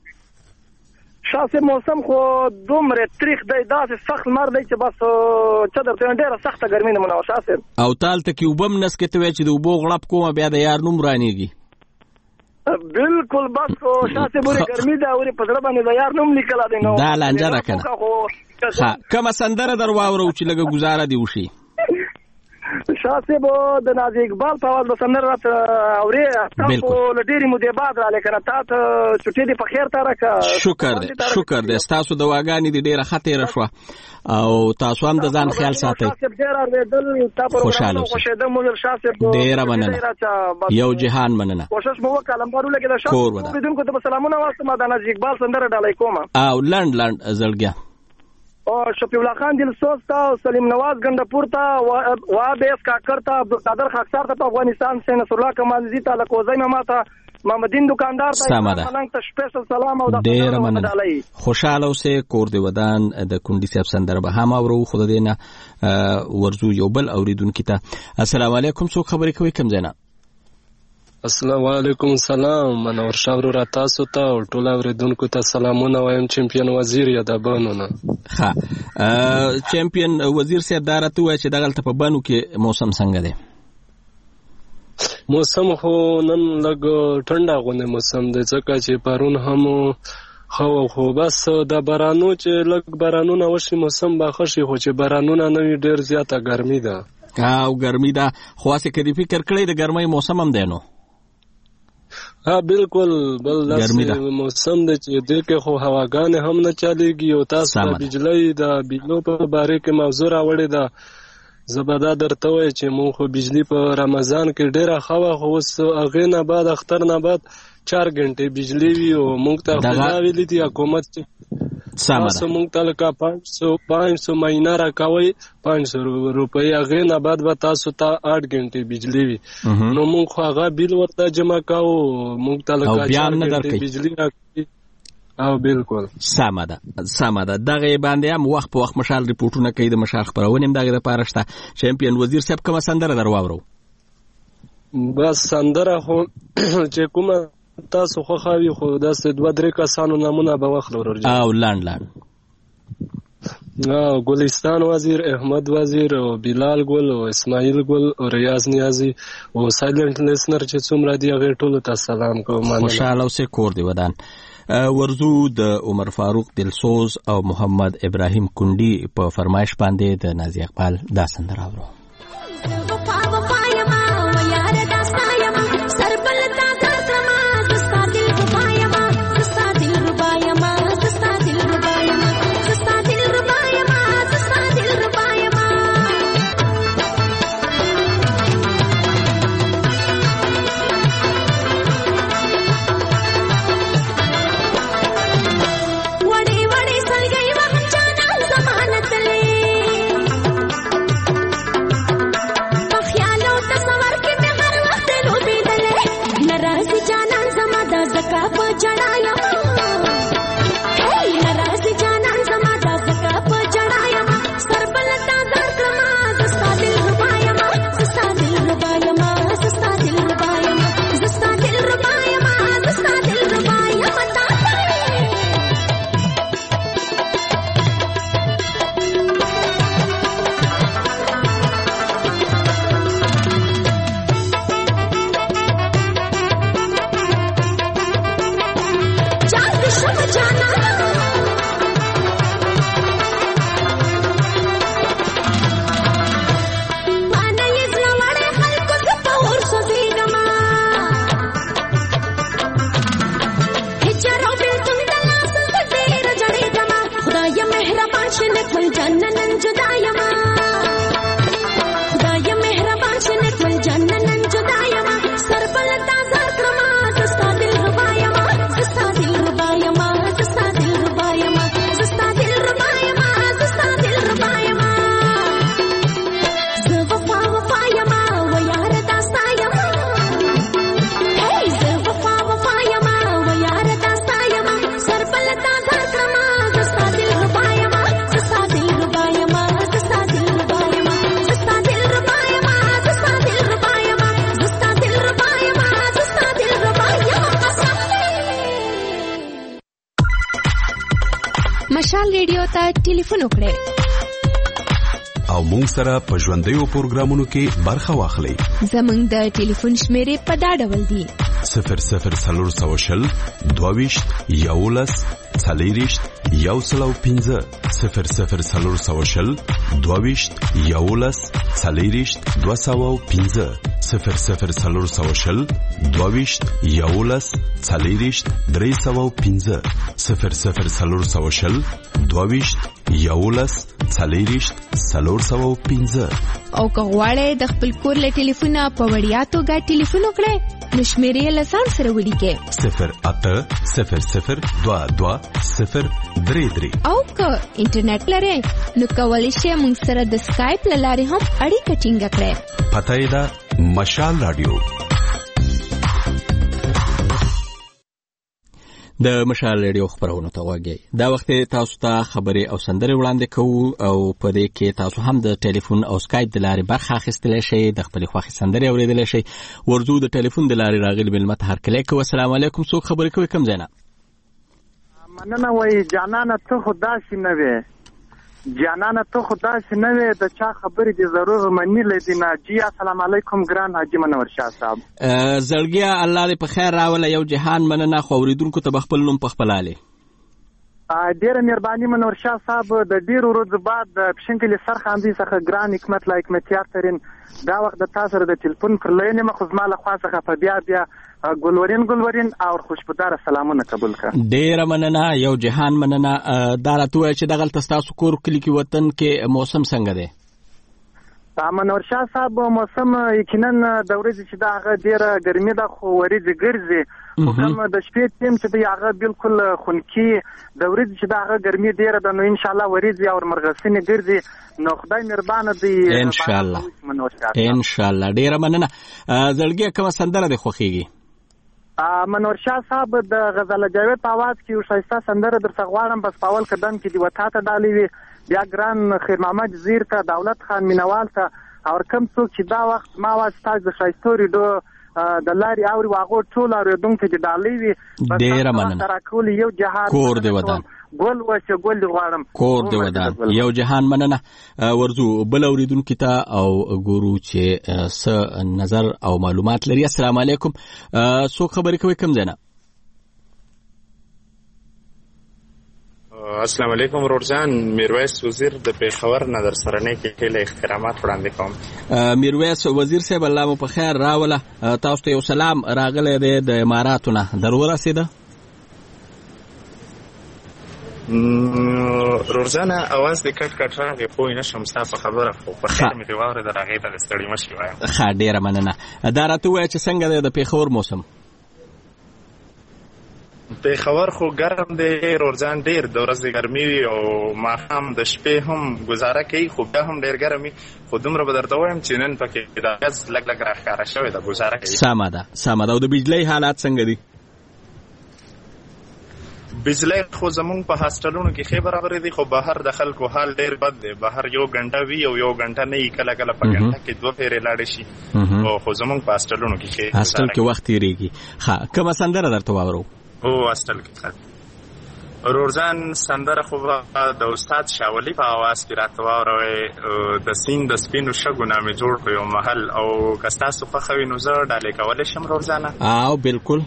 شاسه موسم خو دومره تاریخ دی داسې سخت مر دی چې بس چدر ته ډیره سخته ګرمي نه منو شاسه
او تال ته کې وبم نس کې ته وای چې د وبو غړپ کوم بیا د یار نوم رانیږي
بالکل بس شاسه بوره ګرمي دا اوري په ځړ باندې د یار نوم لیکل دی نو
دا لانجه راکنه ها کوم سندره درواورو چې لګه گزاره دی وشي
شاسه بو د نازي اقبال په आवाज بسندر رات اوري تاسو لډيري مودې بعد را لیکنه تاسو چټي دي په خیر تارکه
شکر دې تاسو د واګانی دي ډیره خطر شو او تاسو هم د ځان خیال ساتئ خوشاله اوسئ ډیره مننه یو جهان مننه
کوشش مو وکړم پرو لګي د شاو بدونکو ته سلامونه واسطه ما د نازي اقبال سندر ډالای کوم
او لند زړګیا
او شفیع الله خان دل سوستا سلیم نواز ګندپور ته وا بیس کاکر ته عبدالقادر خاکسار ته افغانستان سے نصر الله کمالزی ته لکوزای ماته محمدین دکاندار ته ملنګ ته سپیشل سلام او د
ډیر مننه. خوشاله اوسې. کور دی ودان د کونډي صاحب سندره به هم اورو. خو د دینه ورزو یو بل اوریدونکو ته السلام علیکم. څوک خبرې کوي کوم ځای نه؟
السلام علیکم. سلام منور شاور را تاسو ته او ټول اوریدونکو ته سلامونه وایم. چمپیون وزیر یا د بانو نه
ها چمپیون وزیر صاحب دا راته وایي چې دغلته په بانو کې موسم څنګه دی؟
موسم خو نن لږ ټنډه غونې موسم دی ځکه چې پرون هم خو بس د بارانو چې لږ بارانونه وشي موسم به ښه شي، خو چې بارانونه نه وي ډېر زیاته ګرمي ده.
او ګرمي ده. خو هسې که دې فکر کړی د ګرمۍ موسم هم دی نو؟
ها بالکل بل داسې موسم دی چې دې کې خو هواګانې هم نه چلیږي او تاسو د بجلۍ د بجلو په باره کې موضوع راوړې ده. زه به دا درته وایم چې مونږ خو بجلي په رمضان کې ډېره ښه وه، خو اوس هغې نه بعد اختر نه بعد 4 غنټې بجلي وي او مونږ ته خو دا ویلي دي حکومت چې تاسو مونږ ته لکه 500 مهینه راکوئ 500 روپۍ، هغې نه بعد به تاسو ته 8 غنټې بجلي وي. نو مونږ خو هغه بیل ورته جمع کوو، مونږ ته لکه 4 غنټې بجلي راکوي. او بالکل
سمه ده. دغه باندې هم وخت په وخت مشال ریپورتونه کوي، د مشال خبرونه هم دغه لپاره شته. چمپیون وزیر صاحب کومه سندره درواورو؟
بس سندره خو چې کومه تاسو خو خاوي خو داسې 2-3 کسانو نمونه به واخلو.
او لاند
ګلستان وزیر، احمد وزیر او بلال ګل او اسماعیل ګل او ریاض نیازی او سایلنت لیسنر چې څومره دی هغه ټول ته سلام کوم.
خوشاله اوسې. کور دی ودان. ورزو د عمر فاروق دلسوز او محمد ابراهیم کونډي په فرمایش باندې د نازي اقبال دا سندره اورو.
مشال ریډیو ته ټلیفون وکړئ
او مونږ سره په ژوندیو پروګرامونو کې برخه واخلئ.
زمونږ د ټلیفون شمیرې په دا ډول دي:
00 22 11 40 105 00 22 11 40 205 00 22 11 40 305 00 22 11 40 305.
او که غواړئ د خپل کور له ټلیفونه په وړیا توګه ټلیفون وکړئ نو شمیرې له ځان سره ولیکئ
080022
او که انټرنیټ لرئ نو کولی شئ موږ سره د سکایپ له لارې هم اړیکه ټینګه کړئ.
پته یې ده مشال رادیو.
د مشال ریډیو خبرونه ته وګورئ. دا وخت تاسو ته خبري او سندري وړاندې کوو او په دې کې تاسو هم د ټلیفون او سکایپ د لارې برخه اخیستلی شئ، د خپل خوښې سندري اوریدلی شئ. ورځو د ټلیفون د لارې راغلي ملمت هر کله کوي. السلام علیکم، څوک خبرې کوي، کوم ځای نه؟
مننه. وای جانانه ته خدا شي نه وې، جانانه ته خدا شي نه وې، د چا خبرې دې ضرور منی لیدي نه. جی السلام علیکم ګران حاجی منور شاه صاحب.
زړګیا الله دې په خیر راوله. یو جهان مننه، خو اوریدونکو ته خپل نوم په خپل اله.
ډیره مهرباني منور شاه صاحب. د ډیرو ورځې بعد د پښنګلي سرخاندي څخه ګران حکمت لا حکمتیار ترين دا وخت د تاسو د ټلیفون پر لینه مخزما له خوا څخه په بیا ګلورین او خوشبودار سلامونه قبول کړه. ډیره مننه. یو جهان مننه. دا راته وایي چې دغه تاسو کور کلی کې وطن کې موسم څنګه دی؟ منور شاه صاحب موسم یقینا د ورځې چې دا هغه ډیره ګرمي ده، خو ورځې ګرځي، خو کوم د شپې ټیم چې دی هغه بالکل خونکی. د ورځې چې دا هغه ګرمي ډیره ده، نو ان شاء الله ورځي او مرغسینې ګرځي. نو خدای مهربانه دی
ان شاء الله. ان شاء الله. ډیره مننه. زړګي کوم سندره دی خوخيږي؟
منور شاه صاحب د غزل جاوید په आवाज کې یو شایسته سندره درته غواړم. بس په اول قدم کې دی وتا ته ډالې وي، بیا ګران خیر محمد زیر ته، دولت خان مینوال ته، او کم څوک چې دا وخت ما واز تاسو د شایستوري دو د لاري اوري واغو ټول اوریدونکو ته ډالې وي.
ډیره مننه.
تر کول یو جهان
کور دی ودان،
ګل وشه ګل غواړم،
کور دی ودان. یو جهان مننه. ورځو بل اوریدونکو ته او ګورو چې څه نظر او معلومات لري. السلام علیکم، څوک خبرې کوي، کوم ځای نه؟
السلام علیکم ورورجان، میرویس وزیر د پیښور نه در سره نه کې ټول احترامات وړاندې کوم.
میرویس وزیر صاحب الله مو په خیر راوله. تاسو ته یو سلام راغلی دی د اماراتو نه، ضرور رسیده؟
روزانه اواز د کټ کټ راغی، پوه نه شم ستا په خبره، خو په خیر مې دې واورېده، د هغې ته د ستړي مه شي وایم.
ښه، ډېره مننه. دا راته ووایه چې څنګه دی د پیښور موسم؟
پیښور خو ګرم دی روزان، ډېر د ورځې ګرمي وي او ماښام د شپې هم ګزاره کوي، خو بیا هم ډېر ګرم وي. خو دومره به درته وایم چې نن پکې د ګز لږ لږ راښکاره شوې ده، ګزاره کوي.
سمه ده، سمه ده. او د بجلۍ حالات څنګه دي؟
بجلی خو زمونږ په هاسټلونو کې ښې برابرې دي، خو بهر د خلکو حال ډېر بد دی. بهر یو غنټه وي او یو غنټه نه وي، کله کله په غنټه کې دوه پېرې لاړې شي. خو زمونږ په هاسټلونو کې ښې
هاسټل کې وخت تېرېږي. ښه، کومه سندره درته واورو؟
هو هاسټل کې رورزان سندره خو د استاد شاولي په आवाज کې راته واوروئ. د سیند د سپینو شګو نامې جوړ کړو یو محل، او که ستاسو خوښه وي نو زه ډالۍ کولی شم رورزانه؟
او بالکل.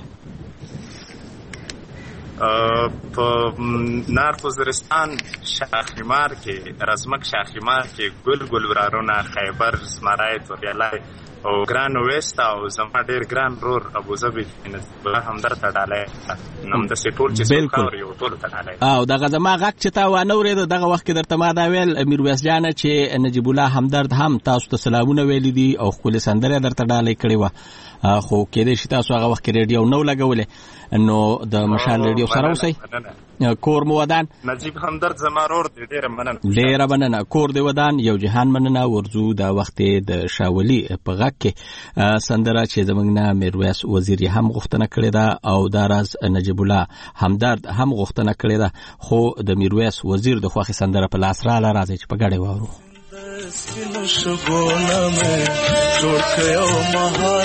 په نارت وزیرستان شاخیمار کې، رزمک شاخیمار کې ګل ګل ورارونه، خیبر، زمرای، توریالی او ګران ویستا او زما ډېر ګران رور ابوظبي همدر ته ډالۍ نوم د سټول چې څوک یو ټول ته ډالۍ.
او دغه زما غږ چې تا وانه اورېده دغه وخت کې درته ما دا ویل میرویس جانه چې نجیب الله همدرد هم تاسو ته سلامونه ویلي دي او ښکلې سندره درته ډالۍ کړې وه، خو کېدای شي تاسو هغه وخت کې ریډیو نو لګولې، نو د مشال ریډیو سره اوسئ. کور مو ودان.
نجیب همدرد زما رور دی، ډېره مننه.
ډېره مننه. کور دی ودان. یو جهان مننه. ورځو دا وخت د شاولي په غږ کې سندره چې زموږ نه میرویس وزیر هم غوښتنه کړې ده او دا راز نجیب الله همدرد هم غوښتنه کړې ده، خو د میرویس وزیر د خوښې سندره په لاس راله. راځي چې په ګډه واورو.
سپینو شګونه مې جوړ کړو محل،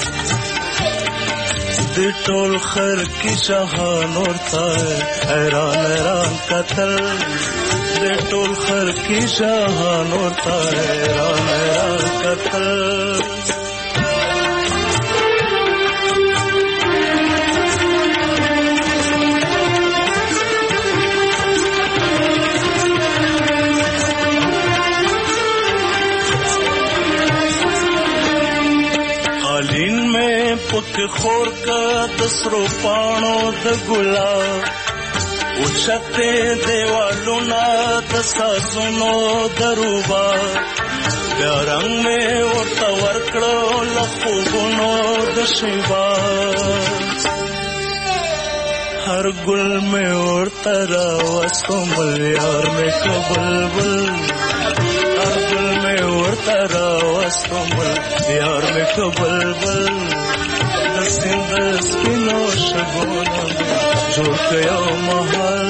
د ټول خر کې شهان ورته حیران حیران کتل، د ټول خر کې شهان ورته حیران حیران کتل. پک خور کا دسرو پانو د ګلاب اوچته دیوالو نا د ساسونو دروبا بیا رنگ میں ورته ورکړو لخوبونو د شیبا هر ګل میں ورته راوستو ملیار میں کبلبل هر ګل میں ورته راوستو ملیار میں کبلبل د سند سپینو شګونه جوړ کړو محل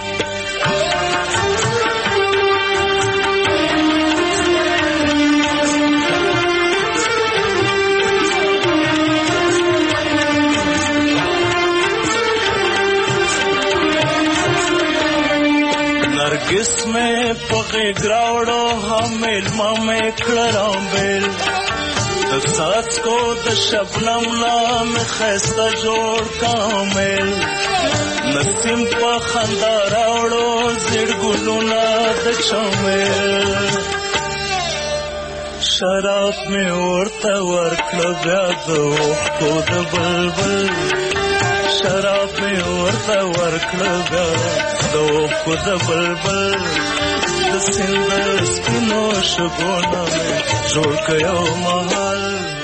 नरगिस में पके ग्रावड़ो हमेल मामे खड़राम बेल द साथ को द शबनम नाम खैस्ता जोड़ कामेल नसीम पा खंदा रावड़ो जिड़ गुलुना द चमेल शराब में औरता वर्कड़ ब्यादो को द बलबल शराब में औरता वर्कड़ ब्यादो को द बलबल द सिंदर स्किनो शगोना में जोड़ कयो महल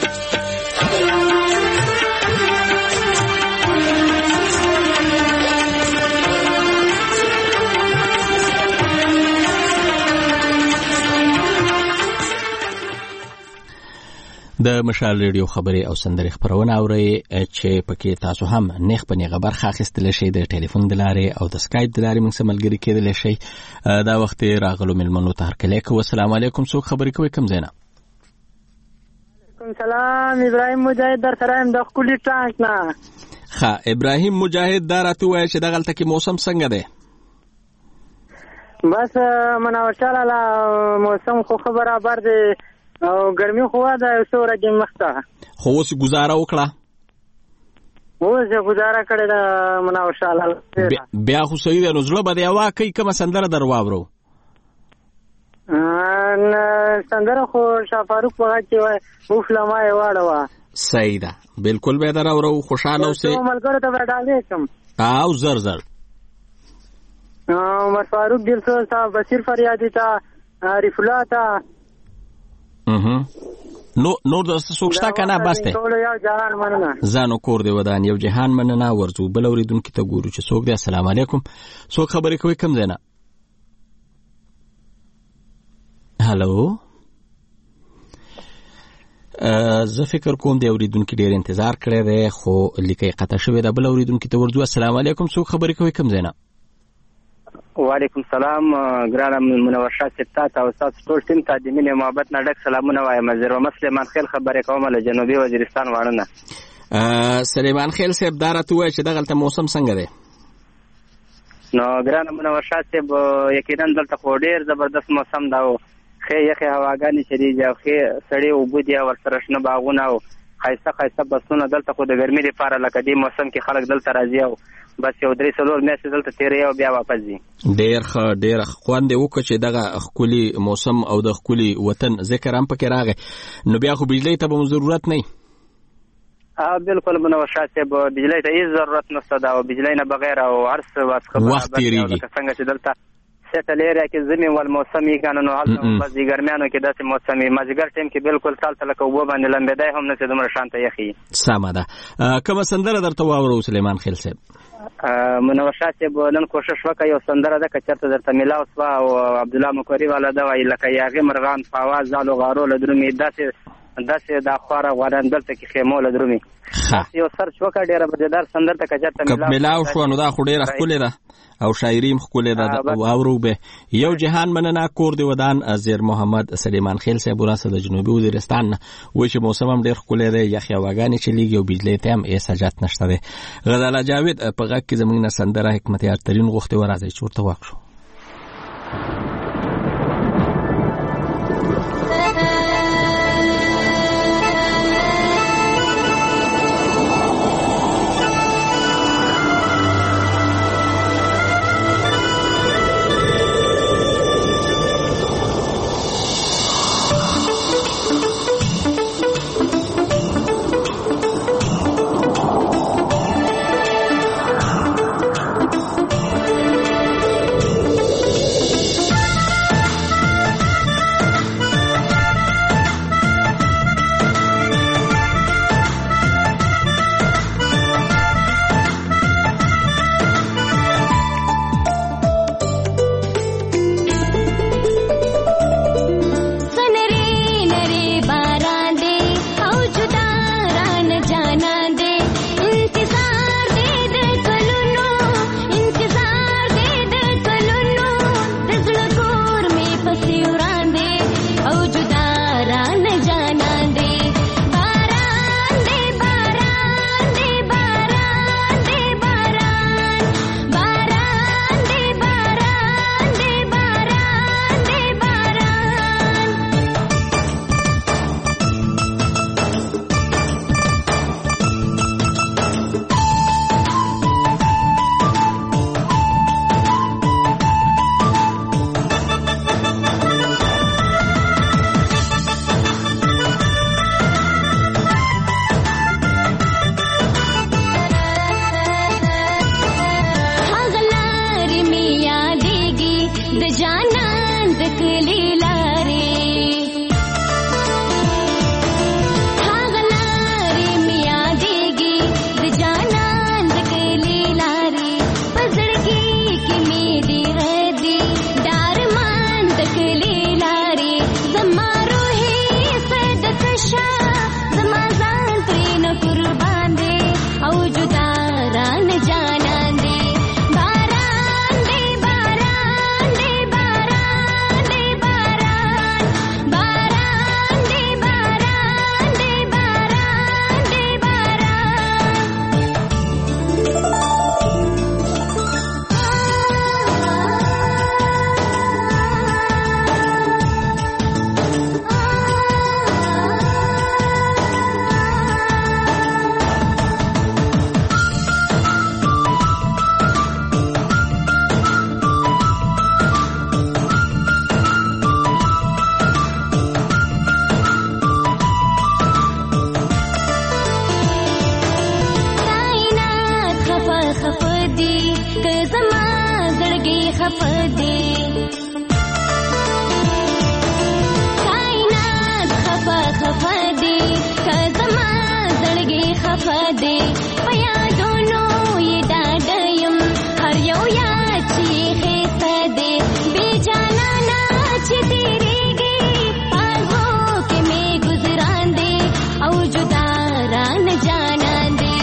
د مشال ریډیو خبري او سندري خبرونه اوري چې پکې تاسو هم نیخ په نیغه برخه اخیستل شئ د ټلیفون د لارې او د سکایپ د لارې موږ سره ملګري کېدل شئ دا وخت راغلو ملمنو ته هرکلی کوو السلام علیکم څوک خبرې کوي کوم ځای نه
وعلیکم سلام ابراهیم مجاهد در سره یم د خولي ټانک نه
ښه ابراهیم مجاهد دا راته ووایه چې دغلته کې موسم څنګه دی
بس منور شاله موسم خو برابر دی او ګرمي خو ده څو ورځې مخته
خو اوس ګزاره وکړه
اوس ګزاره کړې ده منور شاله
بیا خو صحیح دی نو زړه به دی هوا کوي کومه سندره در واورو
سندره خو شاه فاروق په غږ کې وایي اوف لما یې واړوه
صحیح ده بالکل به در اورو خوشحاله اوسئ
ملګرو ته به ډالۍ کړم
او زر زر
عمر فاروق دلسوز ته بصیر فریادي ته عارف الله ته
نور د سوکشتا کنه بس ته زانو کور دی ودان یو جهان مننه ورزو بل اوریدونکو ته ګورو چې څوک دی السلام علیکم څوک خبرې کوي کوم ځای نه هالو زه فکر کوم دی اوریدونکو ډیر انتظار کړی دی خو لیکي قطع شوی دا بل اوریدونکو ته ورزو السلام علیکم څوک خبرې کوي کوم ځای نه
وعلیکم السلام ګرانم منور شاه ستات او تاسو ټول ټیم ته د مینې محبت نه ډک سلامونه وایم زه مسلمان خیل خبرې کوم له جنوبي وزیرستان وړاندې
سلیمان خیل صاحب دا راته وایي چې دغلته موسم څنګه دی
نو ګرانم منور شاه صاحب یقینا دلته خو ډیر زبردست موسم دا او ښې یخې هواګانې چې دي او ښې سړې اوبه دي او ورسره شنه باغونه او ښایسته بسونه دلته خو د ګرمۍ لپاره لکه دې موسم کې خلک دلته راځي او بس یو 3-4 میاشتې دلته تیرې او بیا واپس ځي
ډېر خوند یې وکړه چې دغه ښکلي موسم او د ښکلي وطن ذکر هم پکې راغی نو بیا خو بجلۍ ته به مو ضرورت نه
بالکل منور شاه صاحب بجلۍ ته هېڅ ضرورت نشته دا او بجلۍ نه بغیر او هر څه
وخت تېرېږي
څنګه چې دلته سیټل ایریا کې زمین ول موسم یې کنه نو هلته بس د ګرمیانو کې داسې موسم یې مازدیګر ټایم کې بالکل تالته لکه اوبه باندې لمبېدی هم نه چې دومره شانته یخي
سمه ده کومه سندره درته واورو سلیمان خیل صاحب
منور شاه صاحب نن کوشش وکړه یو سندره ده که چېرته درته میلاو شوه او عبدالله مکوري والا ده وایي لکه یاغې مرغان په اواز زالو غارو له درومي داسې دا خواره غواران دلته کې خیمو له درومي یو سرچ وکړه ډېره مزېدار سندره ده که چېرته
میلاو شوه نو دا خو ډېره ښکلې ده او شاعري هم ښکلې ده واورو به یو جهان مننه کور دی ودان زیر محمد سلیمان خیل صاحب وراسه د جنوبي وزیرستان نه وایي چې موسم هم ډېر ښکلی دی یخې هواګانې چلیږي او بجلۍ ته هم هېڅ حاجت نشته دی غزاله جاوید په غږ کې زموږ نه سندره حکمتیار ترین غوښتې وراځئ چې ورته واک شو
خفدي کائنات خفدي کزما زړګي خفدي پیا دونو یې ډاډیم هر یو یاد چې خفدي بے جانا ناچ تیریږي پازو کې مې گزاران دي او جدا ران جانا دي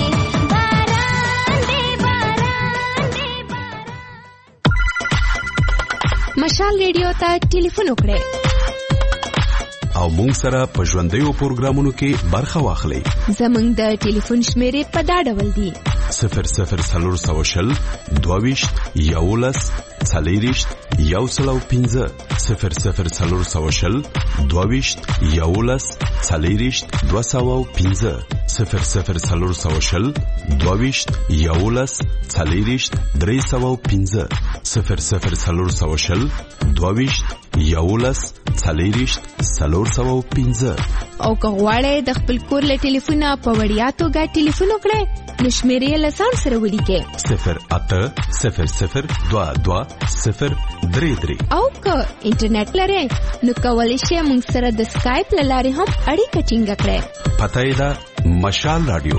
مشال ریډیو ته ټلیفون وکړئ
او مونږ سره په ژوندیو پروګرامونو کې برخه واخلئ.
زمونږ د ټلیفون شمیرې په دا ډول دي: 00 22 11 40 105 00 22 11 40 205 00 22 11 40 305 00 22 11 40 305. او که غواړئ د خپل کور له ټلیفونه په وړیا توګه ټلیفون وکړئ نو شمیرې له ځان سره ولیکئ
080022
او که انټرنیټ لرئ نو کولی شئ موږ سره د سکایپ له لارې هم اړیکه ټینګه کړئ.
پته یې ده مشال رادیو.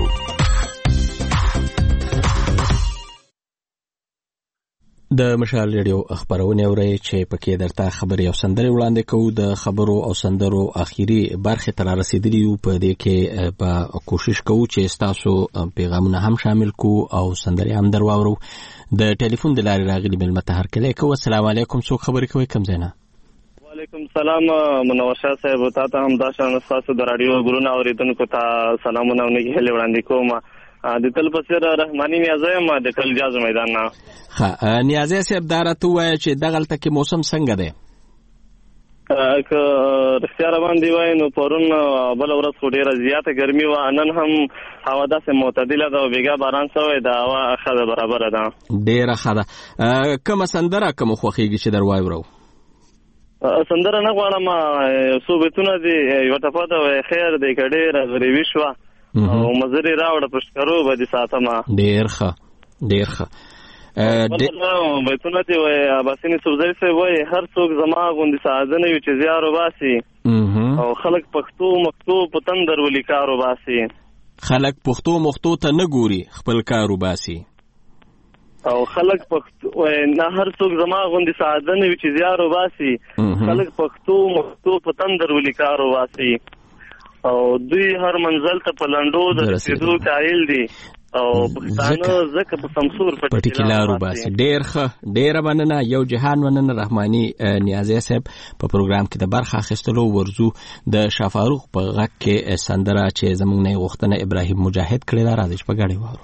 د مشال ریډیو خبرونه اورئ چې پکې درته خبري او سندري وړاندې کوو. د خبرو او سندرو اخیری برخه تر رسیدلی یو په دې کې په کوشش کوو چې تاسو پیغامونه هم شامل کو او سندري هم درواورو. د ټلیفون د لارې راغلي مل متحر کله کو. السلام علیکم. څوک خبري کوي کم زینا؟
وعلیکم السلام منور شاه صاحب. تاسو هم دا شان تاسو د رادیو ګورونه اوریدونکو ته سلامونه او نیک هیله وړاندې کوم. د تل پسیر رحمانی نیازه ما د کل جاز میدان نه.
ها نیازه صاحب دارته وای چې دغلته کې موسم څنګه دی؟
که رښتیا روان دی وای نو پرون بل ورځ خو ډیره زیاته ګرمي و. نن هم هوا داسې معتدله ده او بیګا باران شوی ده. هوا ښه ده، برابره ده،
ډیره ښه ده. کومه سندره کوم خوښیږي چې در وایو؟
سندره نه غواړم، څو بیتونه دي. یوه ټپه ده خیر دی که ډېره غریبي شوه او مزري راوړه پشکرو به دې ساتمه.
ډېر ښه ډېر ښه.
بیتونه دي وایي عباسي یوسفزۍ صاحب وایي هر څوک زما غوندې ساده نه وي چې زیار وباسي او خلک پښتو مختو په تندر ولي کار وباسي.
خلک پښتو مختو ته نه ګوري، خپل کار وباسي.
او خلک پښتو نه هر څوک زما غوندې ساده نه وي چې زیار وباسي. خلک پښتو مختو په تندر ولي کار وباسي او دوی هر منزل ته په لنډو د رسیدو قایل دي او پښتانه ځکه په سمسور
پټی کې لار وباسي. ډېر ښه، ډېره مننه. یو جهان مننه رحماني نیازی صاحب. په پروګرام کې د برخه اخیستلو ورزو د شافاروق په غږ کې سندره چې زموږ نه غوښتنه ابراهیم مجاهد کړی دا راځي په غاړي وارو.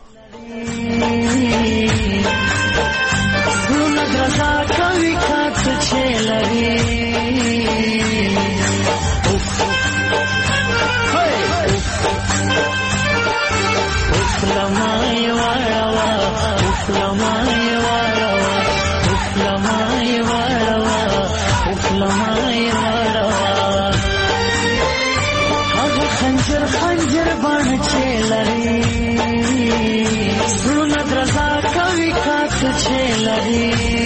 خنجر بان چلری زړه درزا کوي کاڅ چلری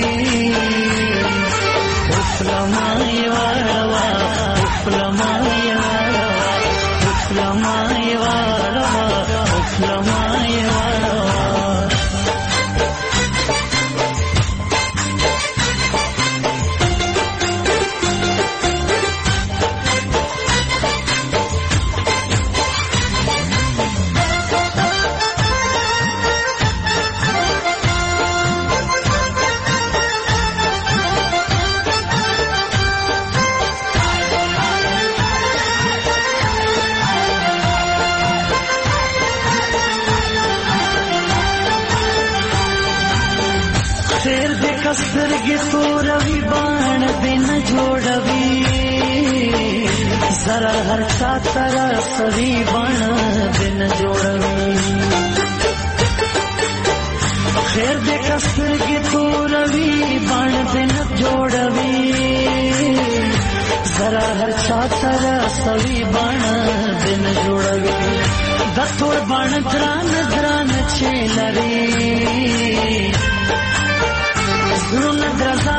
افلمای واروا افلمای واروا افلمای واروا افلمای واروا سترګې توروي باڼ دې نه جوړوي زرا هر چا تر سوي باڼ دې نه جوړوي خیر دې سترګې توروي باڼ دې نه جوړوي زرا هر چا تر سوي باڼ دې نه جوړوي د تور باڼ دران دران چې لري زړه درزا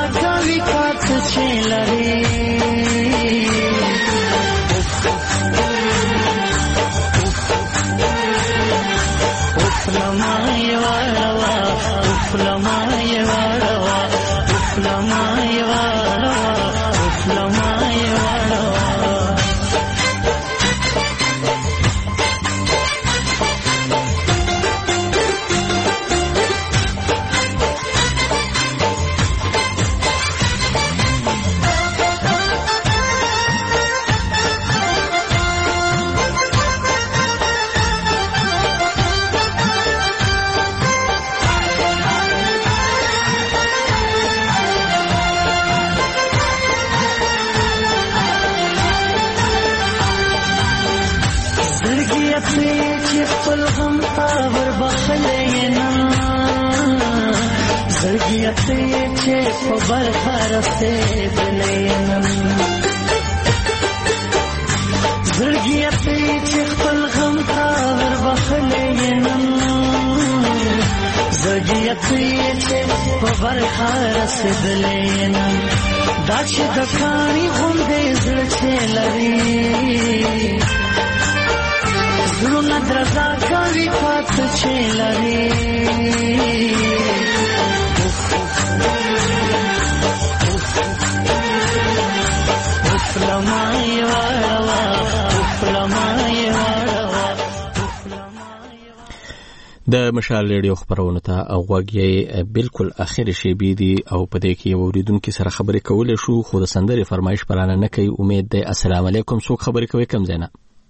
د مشال ریډیو خبرونه ته غوږی بالکل اخر شی بيدي او په دې کې اوریدونکو سره خبرې کولې شو خو د سندري فرمایش پرانه نه کوي. امید ده. السلام علیکم. څوک خبرې کوي کم زینا؟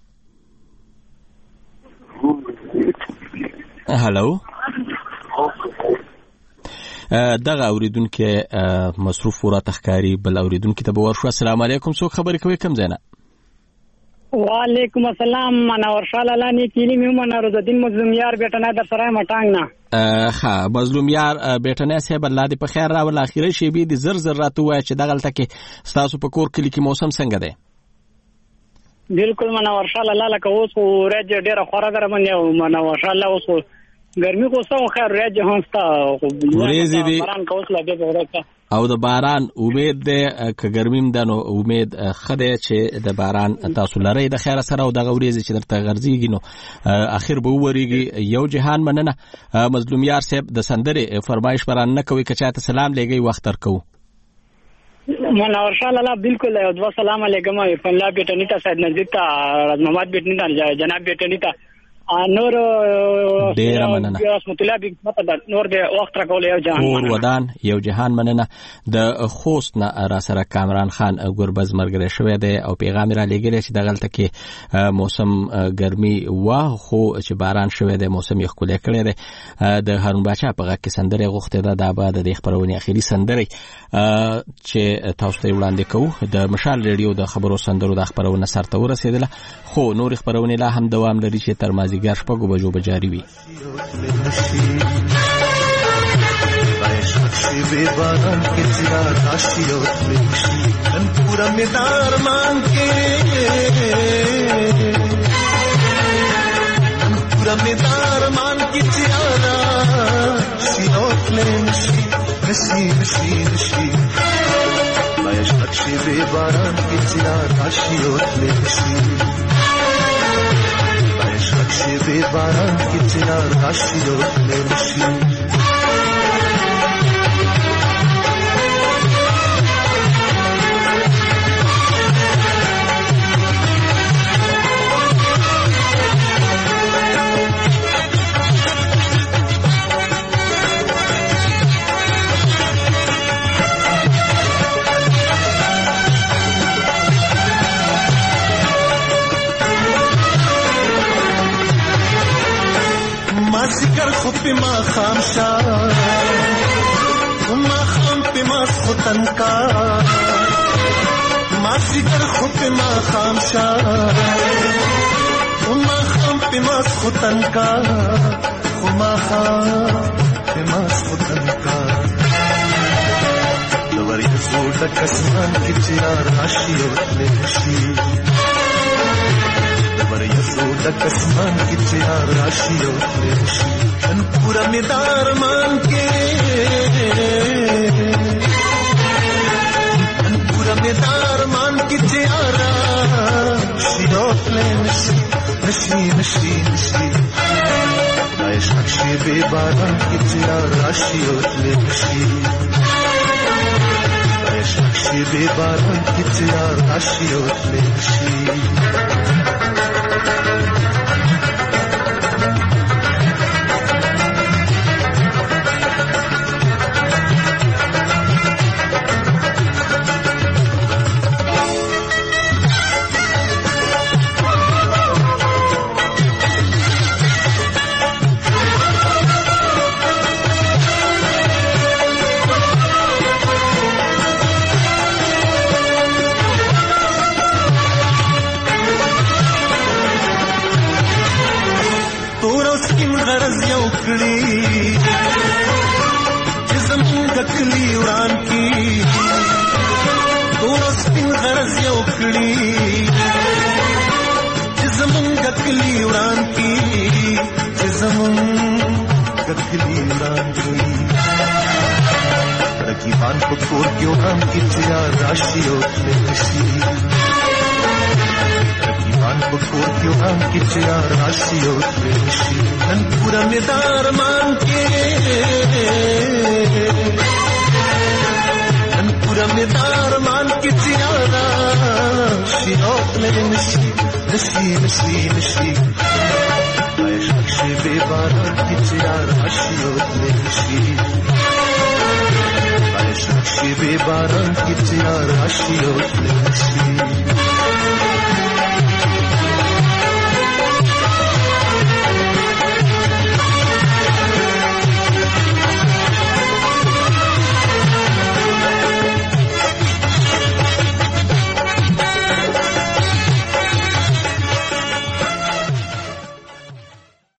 هالو دغه اوریدونکو مصروف ورا تخکاری بل اوریدونکو ته ورشو. السلام علیکم. څوک خبرې کوي کم زینا؟
وعلیکم السلام. منور شال الله نیکی میمون روزالدین مظلومیار بیٹنه در سرای مټانګ نه.
ها مظلومیار بیٹنه صاحب الله دې په خیر راول. اخیری شی به دې زر زر راته وای چې دغلته کې تاسو په کور کلی کې موسم څنګه دی؟
بالکل منور شال الله لکه اوس ورځ ډیره خوره درمن یو منور شال الله اوس ګرمي کو څو خیر ورځ هم ستا
ورځې دي
باران کوس لګي ورځ
او د باران امید ده که ګرمیم ده نو امید خده چې د باران تاسو لري د خیر سره او د غوریزي چې درته غرزيږي نو اخر به وریږي. یو جهان مننه مظلومیار صاحب د سندري فرمایش بران نه کوي که چاته سلام لګي وخت تر کو
منور شال الله بالکل او دوا سلام علیکم فنلا بیٹنی تا سید نزید تا محمد بیٹنی تا جناب بیٹنی تا نور
ډیر مننه
رحمت الله بي نور د وخت راکول یو جهان
اور ودان یو جهان مننه. د خوست نه را سره کامران خان ګوربز مرګره شوې ده او پیغام را لګیږي چې دغلته کې موسم ګرمي واه خو چې باران شوې ده موسم یې خولې کړی ده. د هارون باچا په غږ کې سندره غوښته ده د بعد د خبرونې اخیری سندره چې تاسو ته وړاندې کوو. د مشال ریډیو د خبرو سندرو د خبرونې سرته ورسېدله خو نور خبرونه لا هم دوام لري چې تر مازیګر شپږو بجو به جاری وي.
باران के चिरा राशि और खुशी पूरा मेदार मांग के पूरा मेदार मान के चिरा शिरोत ले नशी नशी नशी नशी बायश नक्शे बे बारान के चिरा राशि और नशी बायश नक्शे बे बारान के चिरा राशि और नशी ماسیگر خوب پی ما خامشا ما خام پی ما خودن کا ماسیگر خوب پی ما خامشا ما خام پی ما خودن کا ما خام پی ما خودن کا دوری زود کسان کی چیار راشی اور نشی یسود کسمان کی چیار راشی اور نشی ان پورا میدار مان کے ان پورا میدار مان کی چیار راشی اور نشی نشی نشی نشی دایش نقشی به باران کی چیا راشی اوتلی شی شی به باران کی چیا راشی اوتلی شی
Be baran ki tiyar ashi o